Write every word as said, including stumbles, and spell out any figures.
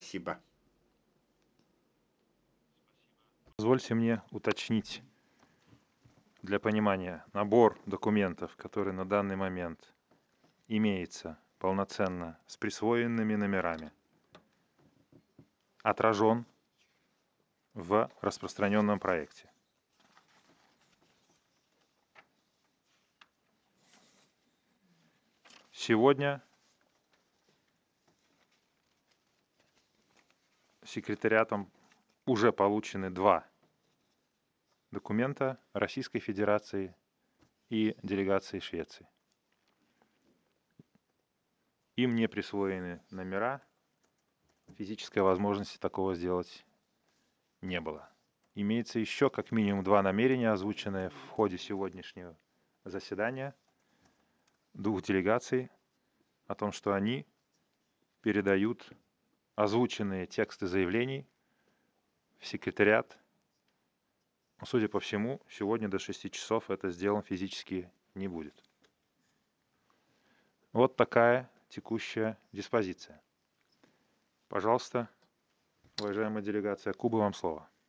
Спасибо. Позвольте мне уточнить для понимания. Набор документов, который на данный момент имеется полноценно с присвоенными номерами, отражен в распространенном проекте. Сегодня секретариатом уже получены два документа Российской Федерации и делегации Швеции. Им не присвоены номера, физической возможности такого сделать не было. Имеется еще как минимум два намерения, озвученные в ходе сегодняшнего заседания двух делегаций, о том, что они передают озвученные тексты заявлений в секретариат. Но, судя по всему, сегодня до шести часов это сделано физически не будет. Вот такая текущая диспозиция. Пожалуйста, уважаемая делегация Кубы, вам слово.